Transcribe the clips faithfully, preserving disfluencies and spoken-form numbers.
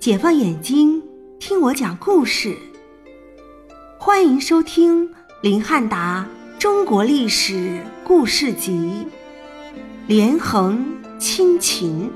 解放眼睛，听我讲故事。欢迎收听林汉达中国历史故事集，连横亲秦。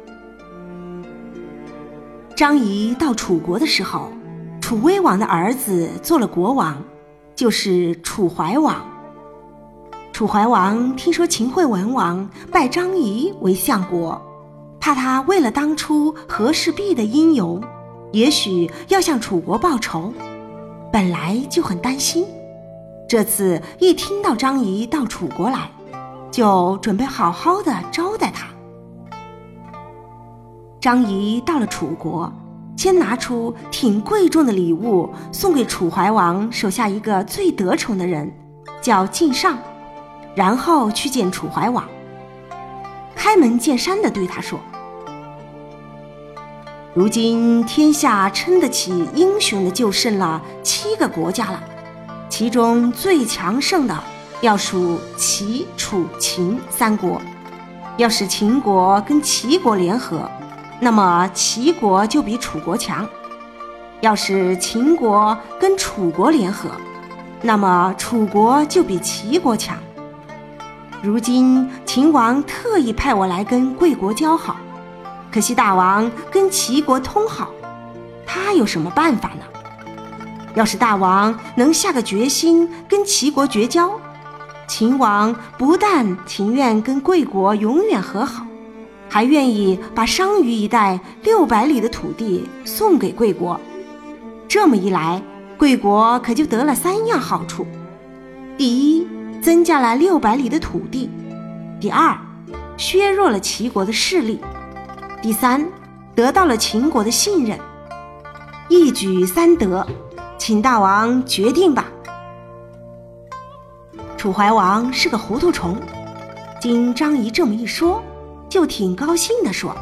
张仪到楚国的时候，楚威王的儿子做了国王，就是楚怀王。楚怀王听说秦惠文王拜张仪为相国，怕他为了当初和氏璧的因由，也许要向楚国报仇，本来就很担心。这次一听到张仪到楚国来，就准备好好的招待他。张仪到了楚国，先拿出挺贵重的礼物送给楚怀王手下一个最得宠的人，叫晋上，然后去见楚怀王。开门见山地对他说，如今天下称得起英雄的就剩了七个国家了，其中最强盛的要数齐、楚、秦三国。要是秦国跟齐国联合，那么齐国就比楚国强；要是秦国跟楚国联合，那么楚国就比齐国强。如今秦王特意派我来跟贵国交好，可惜大王跟齐国通好，他有什么办法呢？要是大王能下个决心跟齐国绝交，秦王不但情愿跟贵国永远和好，还愿意把商於一带六百里的土地送给贵国。这么一来，贵国可就得了三样好处：第一，增加了六百里的土地；第二，削弱了齐国的势力；第三，得到了秦国的信任。一举三得，请大王决定吧。楚怀王是个糊涂虫，经张仪这么一说，就挺高兴地说，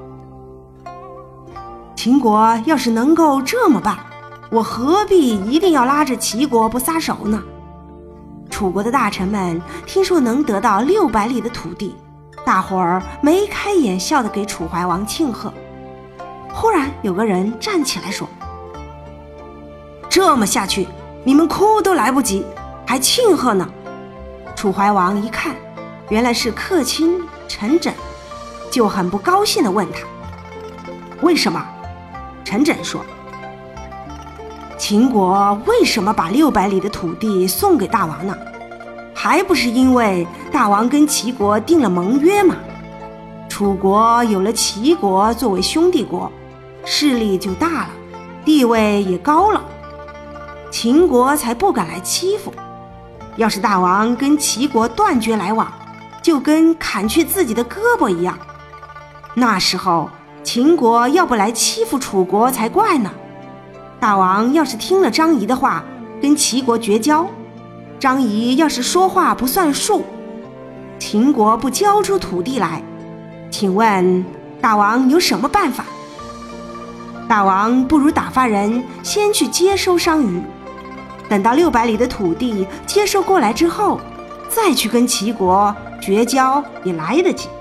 秦国要是能够这么办，我何必一定要拉着齐国不撒手呢？楚国的大臣们听说能得到六百里的土地，大伙儿眉开眼笑地给楚怀王庆贺。忽然有个人站起来说，这么下去，你们哭都来不及，还庆贺呢？楚怀王一看，原来是客卿陈轸，就很不高兴地问他，为什么？陈轸说，秦国为什么把六百里的土地送给大王呢？还不是因为大王跟齐国订了盟约吗？楚国有了齐国作为兄弟国，势力就大了，地位也高了，秦国才不敢来欺负。要是大王跟齐国断绝来往，就跟砍去自己的胳膊一样，那时候秦国要不来欺负楚国才怪呢。大王要是听了张仪的话，跟齐国绝交，张仪要是说话不算数，秦国不交出土地来，请问大王有什么办法？大王不如打发人先去接收商於，等到六百里的土地接收过来之后，再去跟齐国绝交也来得及。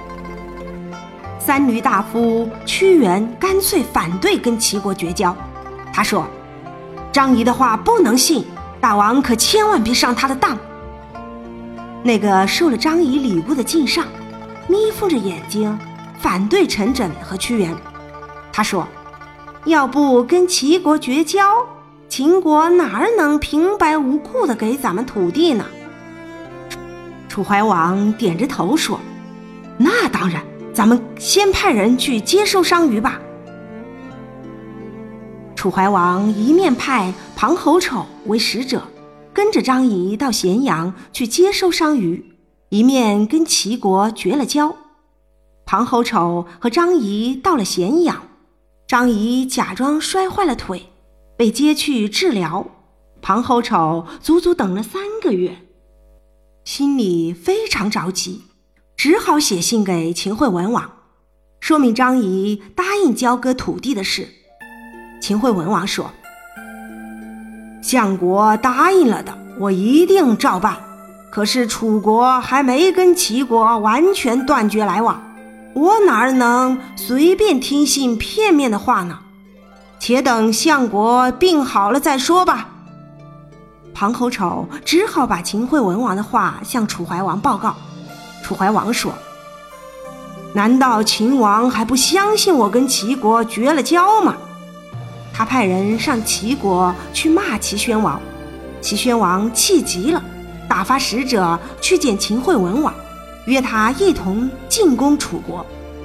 三闾大夫屈原干脆反对跟齐国绝交，他说，张仪的话不能信，大王可千万别上他的当。那个受了张仪礼物的晋上眯缝着眼睛反对陈轸和屈原，他说，要不跟齐国绝交，秦国哪儿能平白无故地给咱们土地呢？楚怀王点着头说，那当然，咱们先派人去接收商於吧。楚怀王一面派庞侯丑为使者，跟着张仪到咸阳去接收商於，一面跟齐国绝了交。庞侯丑和张仪到了咸阳，张仪假装摔坏了腿，被接去治疗。庞侯丑足足等了三个月，心里非常着急，只好写信给秦惠文王，说明张仪答应交割土地的事。秦惠文王说，相国答应了的，我一定照办，可是楚国还没跟齐国完全断绝来往， 我哪能随便听信片面的话呢？且等相国病好了再说吧。庞侯丑只好把秦惠文王的话向楚怀王报告。楚怀王说：难道秦王还不相信我跟齐国绝了交吗？他派人上齐国去骂齐宣王，齐宣王气急了，打发使者去见秦惠文王，约他一同进攻楚国。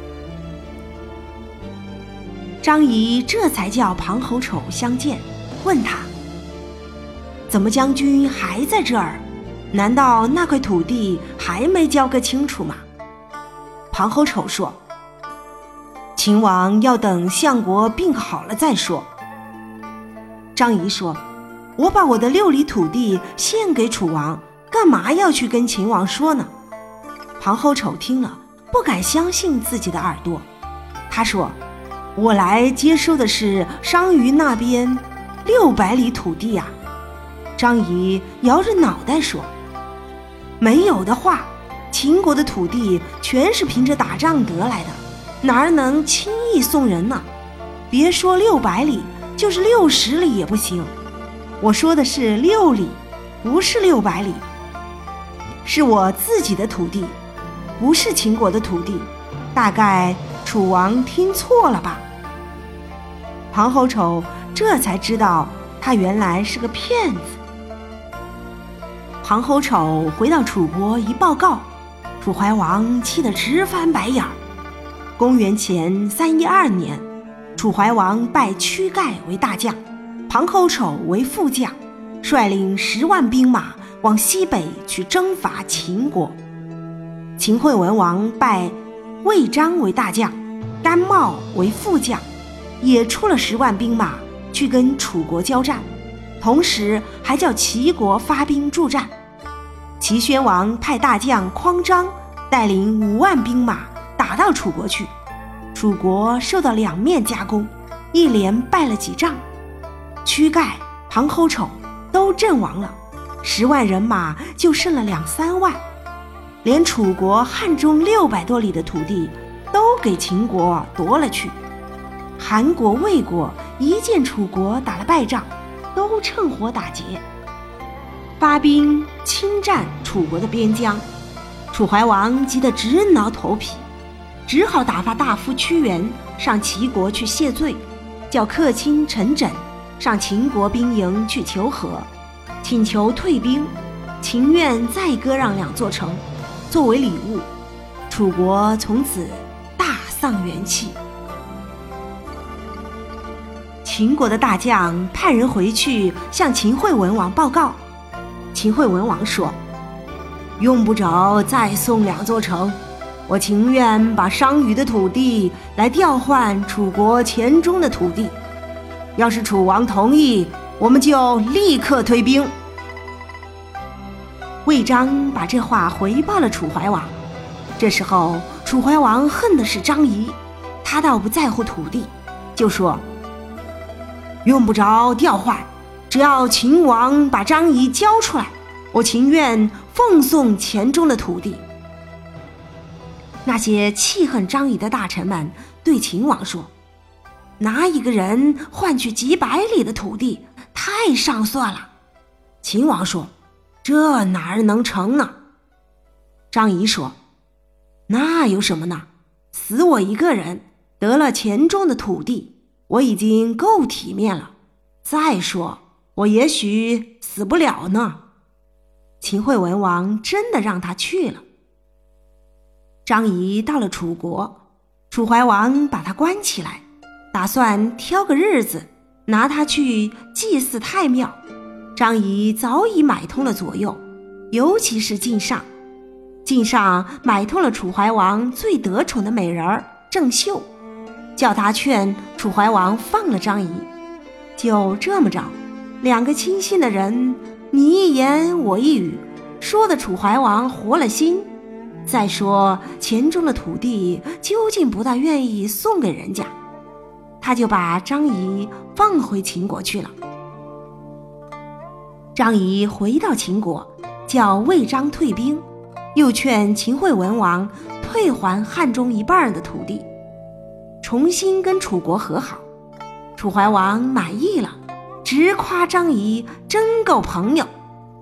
张仪这才叫庞侯丑相见，问他：怎么将军还在这儿？难道那块土地还没交割清楚吗？庞侯丑说：秦王要等相国病好了再说。张仪说：我把我的六里土地献给楚王，干嘛要去跟秦王说呢？庞侯丑听了不敢相信自己的耳朵，他说：我来接收的是商於那边六百里土地啊。张仪摇着脑袋说：没有的话，秦国的土地全是凭着打仗得来的，哪能轻易送人呢？别说六百里，就是六十里也不行。我说的是六里，不是六百里，是我自己的土地，不是秦国的土地。大概楚王听错了吧？庞侯丑这才知道他原来是个骗子。庞侯丑回到楚国一报告，楚怀王气得直翻白眼儿。公元前三一二年，楚怀王拜屈盖为大将，庞侯丑为副将，率领十万兵马往西北去征伐秦国。秦惠文王拜魏章为大将，甘茂为副将，也出了十万兵马去跟楚国交战，同时还叫齐国发兵助战。齐宣王派大将匡章带领五万兵马打到楚国去，楚国受到两面夹攻，一连败了几仗，屈盖、庞侯丑都阵亡了，十万人马就剩了两三万，连楚国汉中六百多里的土地都给秦国夺了去。韩国、魏国一见楚国打了败仗，都趁火打劫，发兵侵占楚国的边疆。楚怀王急得直挠头皮，只好打发大夫屈原上齐国去谢罪，叫客卿陈轸上秦国兵营去求和，请求退兵，情愿再割让两座城作为礼物。楚国从此大丧元气。秦国的大将派人回去向秦惠文王报告，秦惠文王说：用不着再送两座城，我情愿把商於的土地来调换楚国黔中的土地，要是楚王同意，我们就立刻退兵。魏章把这话回报了楚怀王。这时候楚怀王恨的是张仪，他倒不在乎土地，就说：用不着调换，只要秦王把张仪交出来，我情愿奉送黔中的土地。那些气恨张仪的大臣们对秦王说：拿一个人换取几百里的土地，太上算了。秦王说：这哪儿能成呢？张仪说：那有什么呢？死我一个人，得了黔中的土地，我已经够体面了。再说我也许死不了呢。秦惠文王真的让他去了。张仪到了楚国，楚怀王把他关起来，打算挑个日子拿他去祭祀太庙。张仪早已买通了左右，尤其是晋上。晋上买通了楚怀王最得宠的美人郑袖，叫他劝楚怀王放了张仪。就这么着，两个亲信的人你一言我一语，说的楚怀王活了心。再说黔中的土地究竟不大愿意送给人家，他就把张仪放回秦国去了。张仪回到秦国，叫魏章退兵，又劝秦惠文王退还汉中一半的土地，重新跟楚国和好。楚怀王满意了，直夸张仪真够朋友。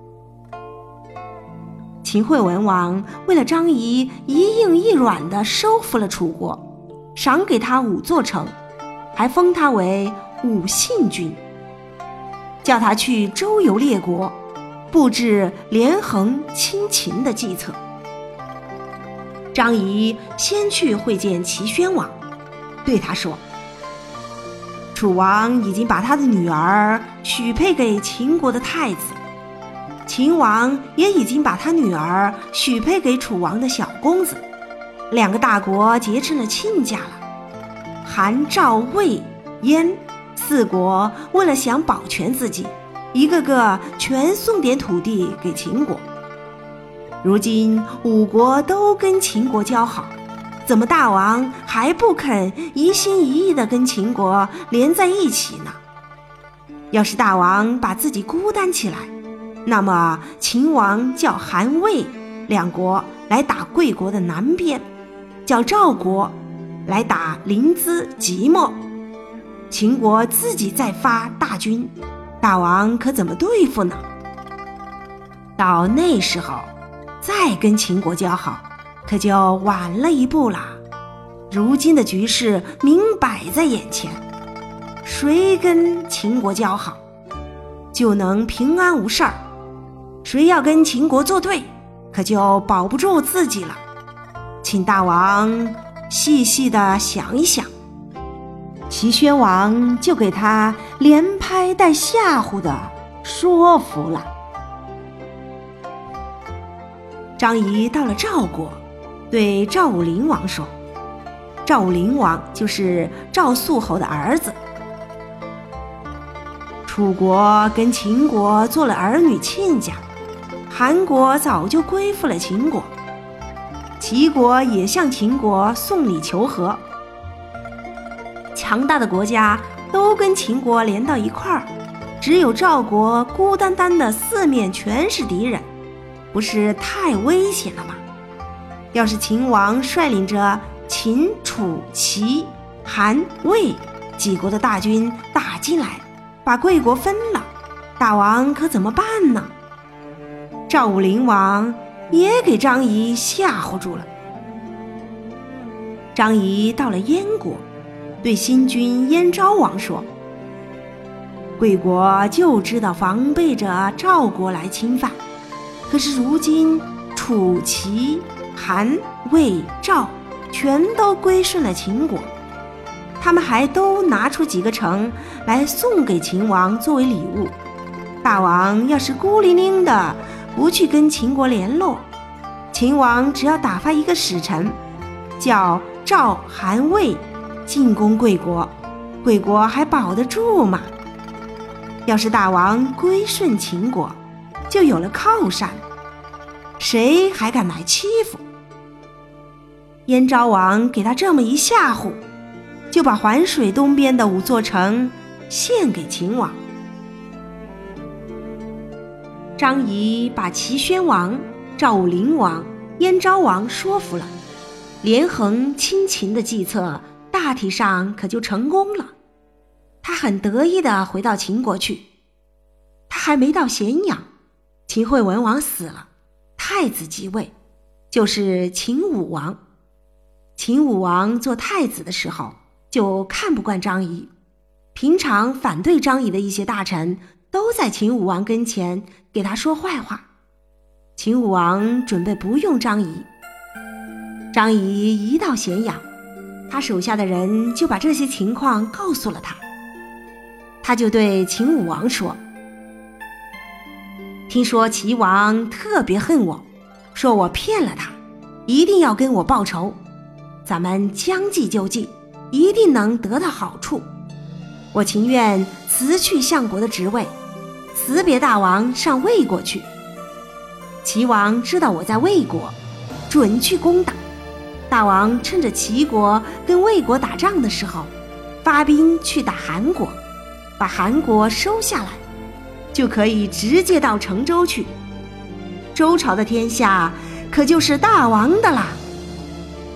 秦惠文王为了张仪一硬一软地收复了楚国，赏给他五座城，还封他为武信君，叫他去周游列国，布置连横亲秦的计策。张仪先去会见齐宣王，对他说，楚王已经把他的女儿许配给秦国的太子，秦王也已经把他女儿许配给楚王的小公子，两个大国结成了亲家了。韩、赵、魏、燕四国为了想保全自己，一个个全送点土地给秦国。如今五国都跟秦国交好，怎么大王还不肯一心一意地跟秦国连在一起呢？要是大王把自己孤单起来，那么秦王叫韩魏两国来打贵国的南边，叫赵国来打临淄即墨，秦国自己再发大军，大王可怎么对付呢？到那时候再跟秦国交好，可就晚了一步了。如今的局势明摆在眼前，谁跟秦国交好，就能平安无事儿；谁要跟秦国作对，可就保不住自己了。请大王细细地想一想。齐宣王就给他连拍带吓唬的说服了。张仪到了赵国，对赵武灵王说，赵武灵王就是赵肃侯的儿子。楚国跟秦国做了儿女亲家，韩国早就归附了秦国，齐国也向秦国送礼求和。强大的国家都跟秦国连到一块儿，只有赵国孤单单的四面全是敌人，不是太危险了吗？要是秦王率领着秦、楚、齐、韩、魏几国的大军打进来，把贵国分了，大王可怎么办呢？赵武灵王也给张仪吓唬住了。张仪到了燕国，对新君燕昭王说，贵国就知道防备着赵国来侵犯，可是如今楚、齐、韩、魏、赵全都归顺了秦国，他们还都拿出几个城来送给秦王作为礼物。大王要是孤零零的不去跟秦国联络，秦王只要打发一个使臣，叫赵、韩、魏进攻贵国，贵国还保得住吗？要是大王归顺秦国，就有了靠山，谁还敢来欺负？燕昭王给他这么一吓唬，就把环水东边的五座城献给秦王。张仪把齐宣王、赵武灵王、燕昭王说服了，连横亲秦的计策大体上可就成功了。他很得意地回到秦国去。他还没到咸阳，秦惠文王死了，太子即位，就是秦武王。秦武王做太子的时候就看不惯张仪，平常反对张仪的一些大臣都在秦武王跟前给他说坏话。秦武王准备不用张仪。张仪一到咸阳，他手下的人就把这些情况告诉了他。他就对秦武王说，听说齐王特别恨我，说我骗了他，一定要跟我报仇，咱们将计就计，一定能得到好处。我情愿辞去相国的职位，辞别大王上魏国去。齐王知道我在魏国，准去攻打。大王趁着齐国跟魏国打仗的时候，发兵去打韩国，把韩国收下来，就可以直接到成周去。周朝的天下可就是大王的啦。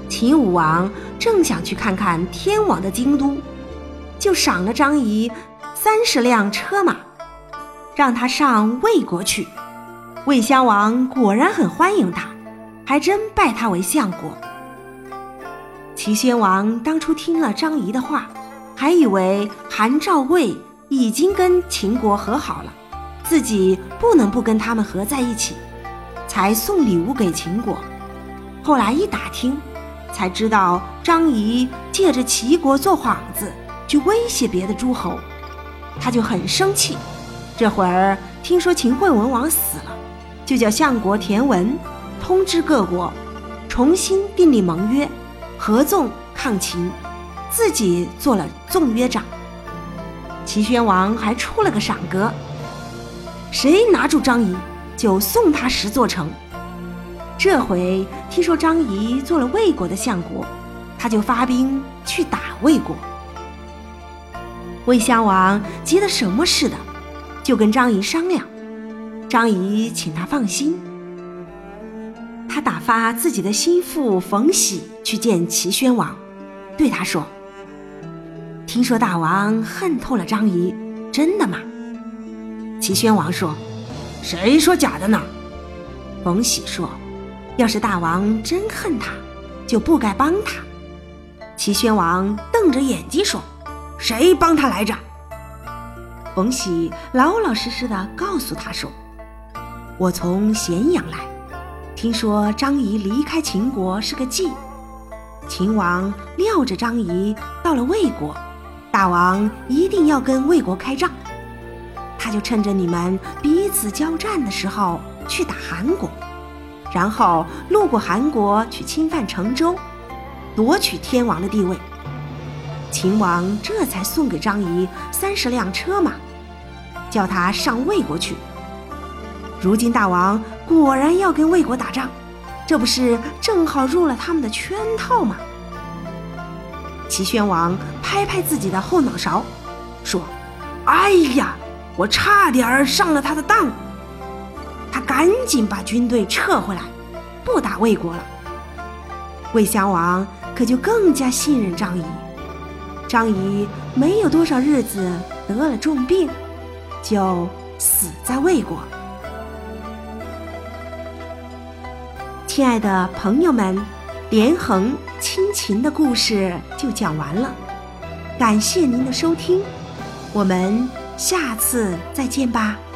秦武王正想去看看天王的京都，就赏了张仪三十辆车马，让他上魏国去。魏襄王果然很欢迎他，还真拜他为相国。齐宣王当初听了张仪的话，还以为韩赵魏已经跟秦国和好了，自己不能不跟他们合在一起，才送礼物给秦国。后来一打听，才知道张仪借着齐国做幌子去威胁别的诸侯，他就很生气。这会儿听说秦惠文王死了，就叫相国田文通知各国重新订立盟约，合纵抗秦，自己做了纵约长。齐宣王还出了个赏格，谁拿住张仪就送他十座城。这回听说张仪做了魏国的相国，他就发兵去打魏国。魏襄王急得什么似的，就跟张仪商量。张仪请他放心，他打发自己的心腹冯喜去见齐宣王，对他说：听说大王恨透了张仪，真的吗？齐宣王说：谁说假的呢？冯喜说：要是大王真恨他，就不该帮他。齐宣王瞪着眼睛说：谁帮他来着？冯喜老老实实的告诉他说：我从咸阳来，听说张仪离开秦国是个计，秦王料着张仪到了魏国，大王一定要跟魏国开仗，他就趁着你们彼此交战的时候去打韩国，然后路过韩国去侵犯成周，夺取天王的地位。秦王这才送给张仪三十辆车马，叫他上魏国去。如今大王果然要跟魏国打仗，这不是正好入了他们的圈套吗？齐宣王拍拍自己的后脑勺，说：哎呀，我差点上了他的当。他赶紧把军队撤回来，不打魏国了。魏襄王可就更加信任张仪。张仪没有多少日子得了重病，就死在魏国。亲爱的朋友们，连横亲情的故事就讲完了，感谢您的收听，我们下次再见吧。